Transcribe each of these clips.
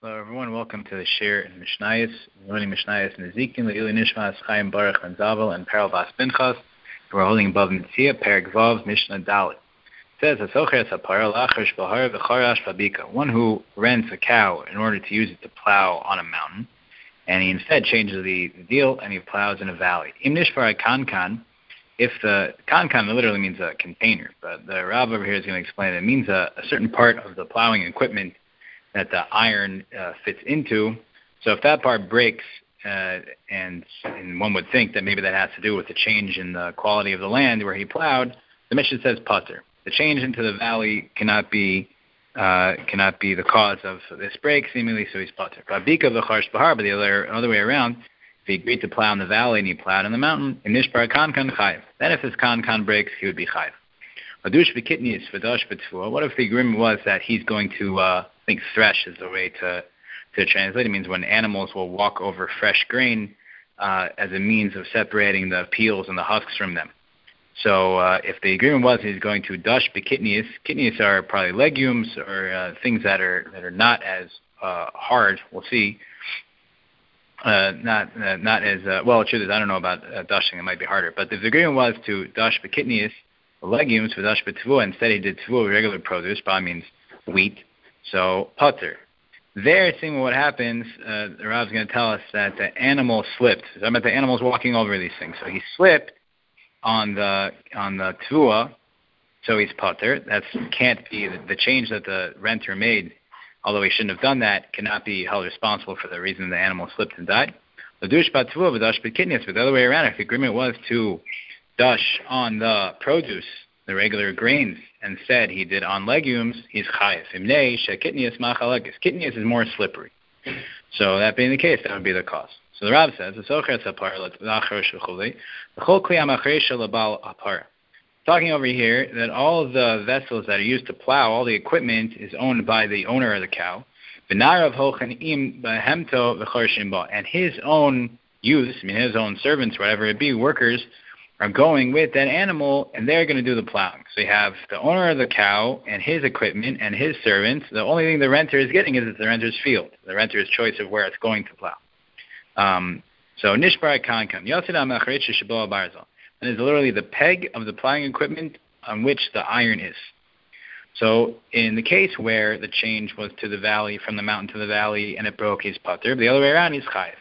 Hello, everyone. Welcome to the Shir in Mishnayos. We're learning Mishnayos in Ezekiel, Le'ili Nishmas, Chaim Baruch Ben Zavel, and Perel Bas Pinchas. We're holding above Mitzia, Perek Vav, Mishnah Dalet. It says, "Asocher sapar lachar shbahar v'charash babika." One who rents a cow in order to use it to plow on a mountain, and he instead changes the deal and he plows in a valley. Im nishbar kankan. If the kankan literally means a container, but the Rav over here is going to explain it means a certain part of the plowing equipment that the iron fits into. So if that part breaks, and one would think that maybe that has to do with the change in the quality of the land where he plowed, the Mishnah says pater. The change into the valley cannot be the cause of this break, seemingly, so he's pater. Babika v'charsh bahar, but the other way around, if he agreed to plow in the valley and he plowed in the mountain, in nishbar kankan chayiv. Then if his kankan breaks, he would be chayiv. What if the agreement was that he's going to, I think thresh is the way to translate it. It means when animals will walk over fresh grain as a means of separating the peels and the husks from them. So if the agreement was he's going to dash bekitnius, kitnius are probably legumes or things that are not as hard. We'll see. Not as well. The truth is, I don't know about dashing. It might be harder. But if the agreement was to dash bekitnius, legumes for dash betvua, instead he did tvua with regular produce. Probably means wheat. So pater. There, seeing what happens, the Rav's going to tell us that the animal slipped. So I'm at the animals walking over these things. So he slipped on the tvua, so he's pater. That can't be the change that the renter made. Although he shouldn't have done that, cannot be held responsible for the reason the animal slipped and died. The dush batvua v'dash bekitnius, but the other way around, if the agreement was to dash on the produce, the regular grains, and instead he did on legumes, he's chayiv. Imnei shekitnius machalekes. Kitnius is more slippery. So that being the case, that would be the cause. So the Rav says, talking over here that all of the vessels that are used to plow, all the equipment is owned by the owner of the cow. And his own use, his own servants, whatever it be, workers, are going with that animal, and they're going to do the plowing. So you have the owner of the cow and his equipment and his servants. The only thing the renter is getting is the renter's field, the renter's choice of where it's going to plow. So nishbar kankan and is literally the peg of the plowing equipment on which the iron is. So in the case where the change was to the valley, from the mountain to the valley, and it broke, his pater. The other way around, he's chayiv.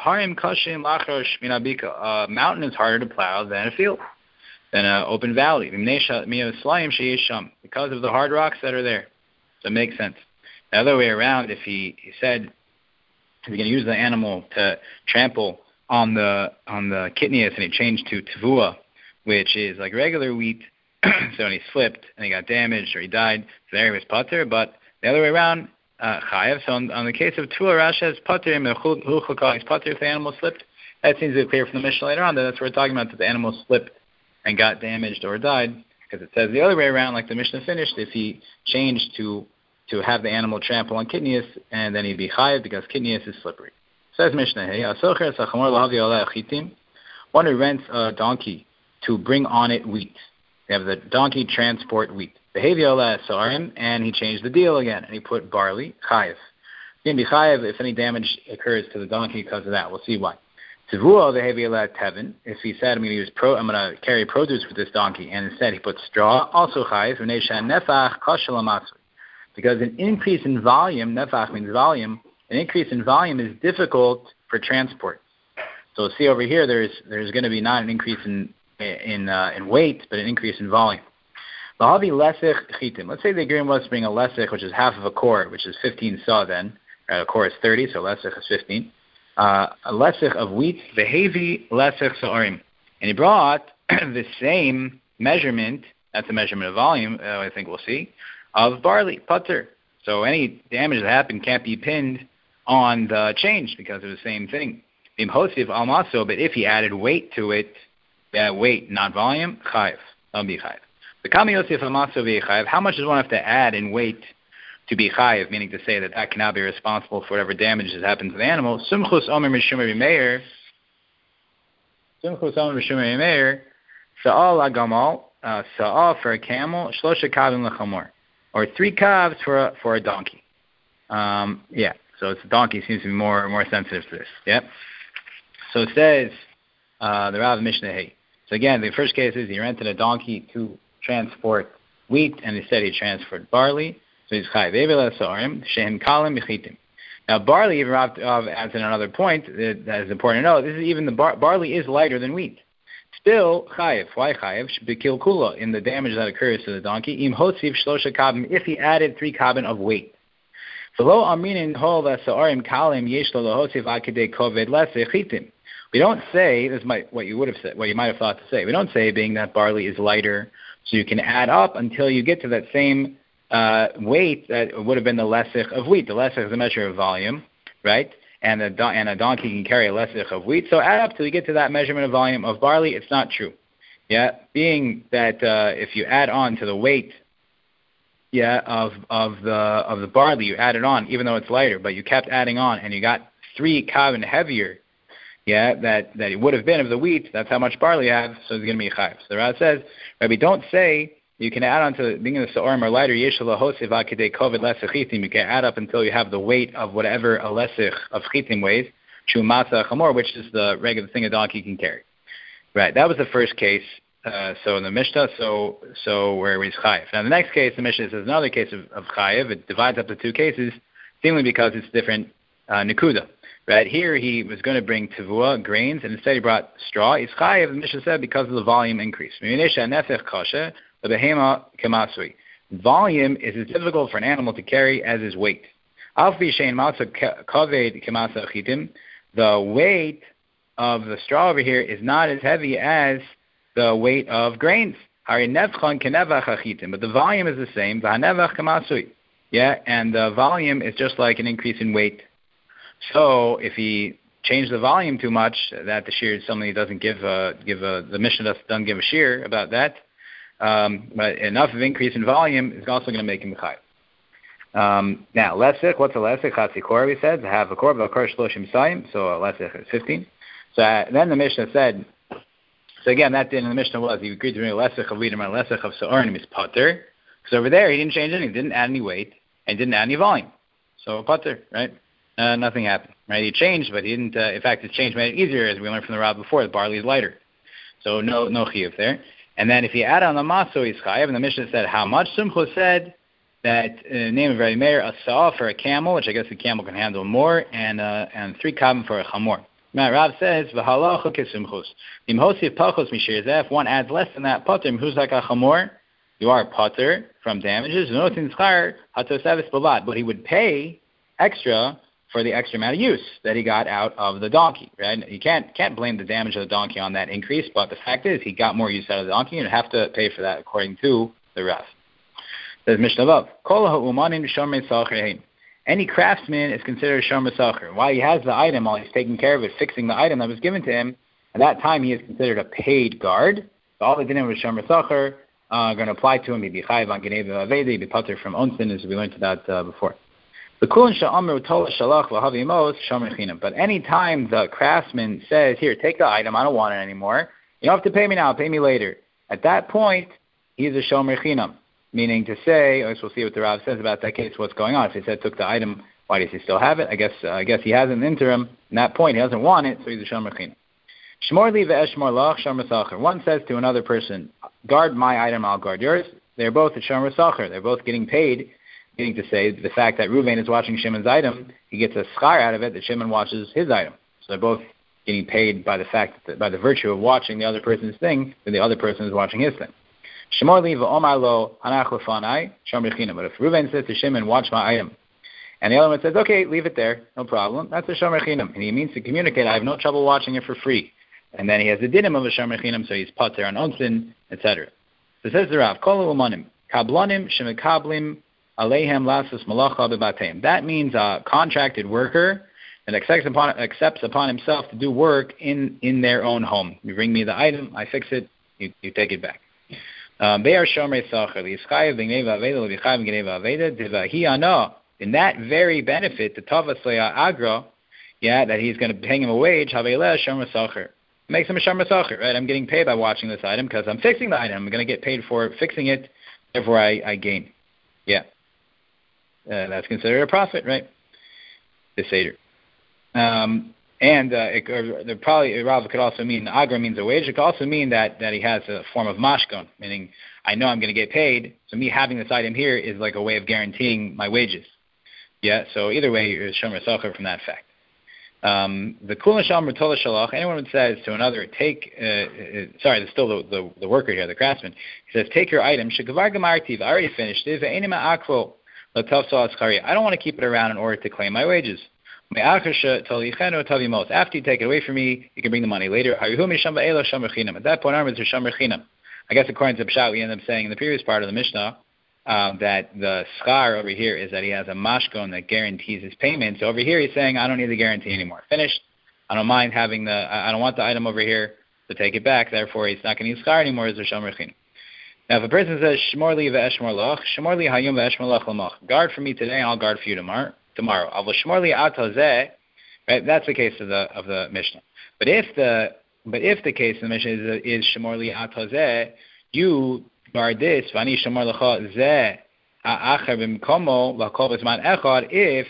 A mountain is harder to plow than a field, than an open valley, because of the hard rocks that are there. So it makes sense. The other way around, if he said, if you're going to use the animal to trample on the kitnius, and he changed to tvua, which is like regular wheat, so when he slipped and he got damaged or he died, so there he was pater. But the other way around, chayiv. So on the case of tvua, Rashi says pater, he's pater if the animal slipped. That seems to be clear from the Mishnah later on. That's what we're talking about, that the animal slipped and got damaged or died, because it says the other way around, like the Mishnah finished, if he changed to have the animal trample on kitnius, and then he'd be chayiv because kitnius is slippery. Says Mishnah, one who rents a donkey to bring on it wheat. They have the donkey transport wheat. And he changed the deal again, and he put barley, chayiv. He's going to be chayiv if any damage occurs to the donkey because of that. We'll see why. If he said, I'm going to carry produce with this donkey, and instead he put straw, also chayiv. Because an increase in volume, nefach means volume, an increase in volume is difficult for transport. So see over here, there's going to be not an increase in weight, but an increase in volume. Let's say the agreement was to bring a lesech, which is half of a cord, which is 15 saw then. Right, a cord is 30, so lesech is 15. A lesech of wheat, behavi lesech sa'arim. And he brought the same measurement, that's the measurement of volume, I think we'll see, of barley, pater. So any damage that happened can't be pinned on the change because of the same thing. But if he added weight to it, weight, not volume, chayiv. That'll be chayiv. How much does one have to add in weight to be chayiv, meaning to say that cannot be responsible for whatever damage has happened to the animal? Sumchus omer mishumei meir. Sa'al agamal, sa'al for a camel, shlosha kavim lechamor. Or 3 calves for a donkey. So it's the donkey seems to be more sensitive to this. Yeah. So it says the Rav Mishnah Hey. So again, the first case is he rented a donkey to transport wheat, and instead he transferred barley. So he's chayiv evela soarim shehem kalim mechitim. Now barley, even Rav adds in another point that is important to know. This is even the barley is lighter than wheat. Still chayiv. Why chayiv? B'kil kula, in the damage that occurs to the donkey. Im hotzif shlosha kabim, if he added 3 kabin of weight. V'lo aminin hol v'soarim kalim yesh lo lohotzif akidei koved lesechitim. We don't say, this might what you would have said, what you might have thought to say. We don't say, being that barley is lighter, so you can add up until you get to that same weight that would have been the lesich of wheat. The lesich is a measure of volume, right? And a donkey can carry a lesich of wheat. So add up till you get to that measurement of volume of barley. It's not true. Yeah, being that if you add on to the weight, of the barley, you added on, even though it's lighter, but you kept adding on, and you got 3 kabin heavier. That it would have been of the wheat. That's how much barley you have, so it's going to be chayiv. So the Rav says, Rabbi, don't say you can add on to being the seorim or lighter. Yeshua hosiv akidei koved lesechitim. You can add up until you have the weight of whatever a lesich of chitim weighs. Shumasa chamor, which is the regular thing a donkey can carry. Right. That was the first case. So in the Mishnah, so where he's chayiv. Now the next case, the Mishnah says another case of chayiv. It divides up the 2 cases, seemingly because it's different nekuda. Right here, he was going to bring tivua, grains, and instead he brought straw. He's chayiv, the Mishnah said, because of the volume increase. Volume is as difficult for an animal to carry as his weight. The weight of the straw over here is not as heavy as the weight of grains. But the volume is the same. Yeah, and the volume is just like an increase in weight. So if he changed the volume too much, that the shear is something he doesn't the Mishnah doesn't give a shear about that. But enough of increase in volume is also going to make him chayiv. Now, lesich, what's a lesich? Chatzikor, we said, to have a korban, a kor shloshim sayim, so a lesich is 15. So then the Mishnah said, so again, that in the Mishnah was, he agreed to bring a lesich of wheat and a lesich of se'orim is pater, because over there he didn't change anything, didn't add any weight, and didn't add any volume. So pater, right? Nothing happened, right? He changed, but he didn't. In fact, his change made it easier, as we learned from the Rav before. The barley is lighter, so no chiyuv there. And then if you add on the maso, he's chayiv. And the Mishnah said how much. Simcha said that name of Rabbi Meir, a saw for a camel, which I guess the camel can handle more, and 3 kabim for a chamor. Now Rav says v'halacha kesimchus. Imhosiv pachos mishir. If one adds less than that pater, who's like a chamor, you are pater from damages. Notin schar hatosevis balad, but he would pay extra for the extra amount of use that he got out of the donkey, right? You can't blame the damage of the donkey on that increase, but the fact is he got more use out of the donkey and have to pay for that according to the Rav. Says Mishnah Vav, Kol ha'umanim shomrei sacher. Any craftsman is considered a shomer sacher. While he has the item, while he's taking care of it, fixing the item that was given to him, at that time he is considered a paid guard. So all the dinim of shomer sacher are going to apply to him. He'd be chayiv on geneva aveda, he'd be pater from onsin, as we learned about before. But any time the craftsman says, here, take the item, I don't want it anymore, you don't have to pay me now, pay me later. At that point, he's a shomer chinam, meaning to say, I guess we'll see what the Rav says about that case, what's going on. If he said took the item, why does he still have it? I guess he has an interim. In that point, he doesn't want it, so he's a shomer chinam. Shmor li ve'eshmor lach shomer sacher. One says to another person, guard my item, I'll guard yours. They're both a shomer sacher. They're both getting paid. Meaning to say, the fact that Reuven is watching Shimon's item, he gets a schar out of it that Shimon watches his item. So they're both getting paid by the fact that, by the virtue of watching the other person's thing, when the other person is watching his thing. Shemor li v'omar lo hanach lefanai shomer chinam. But if Reuven says to Shimon, watch my item, and the other one says, okay, leave it there, no problem, that's a shomer chinam. And he means to communicate, I have no trouble watching it for free. And then he has the dinim of a shomer chinam, so he's pater on onsin, etc. So says the Rav, kol umanim kablanim shemekablim Aleihem lasus malacha bebateim. That means a contracted worker that accepts upon himself to do work in their own home. You bring me the item, I fix it, you take it back. They are shomer sacher. L'yischayv b'gneva aveda l'yichayv b'gneva aveda divahi ana. In that very benefit, the tavas le'a agra, that he's going to pay him a wage. Haveileh shomer sacher. Makes him a shomer sacher, right? I'm getting paid by watching this item because I'm fixing the item. I'm going to get paid for fixing it. Therefore, I gain. Yeah. That's considered a profit, right? the Seder. Rav could also mean agra means a wage. It could also mean that he has a form of mashkon, meaning I know I'm going to get paid, so me having this item here is like a way of guaranteeing my wages. Yeah, so either way, you're shomer sacher from that fact. The kula shalom r'tola shalach. Anyone who says to another, there's still the worker here, the craftsman. He says, take your item. Shekavar gamartiv. I already finished it. I don't want to keep it around in order to claim my wages. After you take it away from me, you can bring the money later. At that point, arms are shomer chinam. I guess according to Pshat, we end up saying in the previous part of the Mishnah that the schar over here is that he has a mashkon that guarantees his payment. So over here he's saying, I don't need the guarantee anymore. Finished. I don't mind having I don't want the item over here to take it back. Therefore, he's not going to use schar anymore. Is shomer chinam. Now, if a person says, Shmor li ve'eshmor lach, Shmor li hayom ve'eshmor lach l'mach, guard for me today and I'll guard for you tomorrow. Avol Shmor li atazeh, right? That's the case of the Mishnah. But if the case of the Mishnah is Shmor li atazeh, you guard this, Vani Shmor lecha zeh ha'acher b'mkomo v'kol b'zman echad,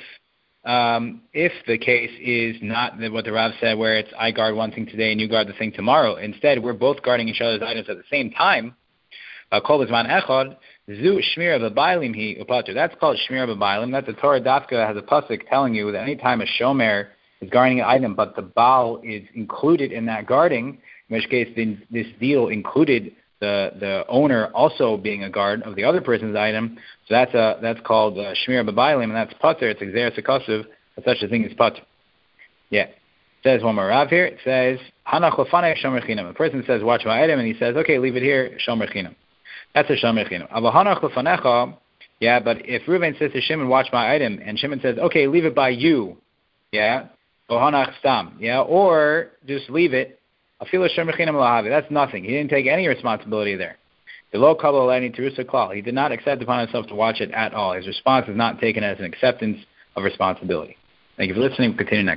if the case is not what the Rav said, where it's I guard one thing today and you guard the thing tomorrow. Instead, we're both guarding each other's items at the same time. Kol b'zman echad, zu shmir b'bailim hi upater. That's called shmir b'bailim. That's a Torah dafka that has a pasuk telling you that any time a shomer is guarding an item, but the baal is included in that guarding, in which case this deal included the owner also being a guard of the other person's item. So that's called shmir b'bailim, and that's pater. It's exeris akasuv, but such a thing is pater. Yeah. It says one more Rav here. It says hanach lefanei shomer chinam. A person says, watch my item, and he says, okay, leave it here, shomer chinam. That's a shomer chinam. Avahanach lefanecha. Yeah, but if Reuven says to Shimon, watch my item, and Shimon says, okay, leave it by you. Yeah. Ohanach stam. Yeah, or just leave it. Afilo shomer chinam lahavi. That's nothing. He didn't take any responsibility there. The lo kabel alani terusa klal. He did not accept upon himself to watch it at all. His response is not taken as an acceptance of responsibility. Thank you for listening. We'll continue next.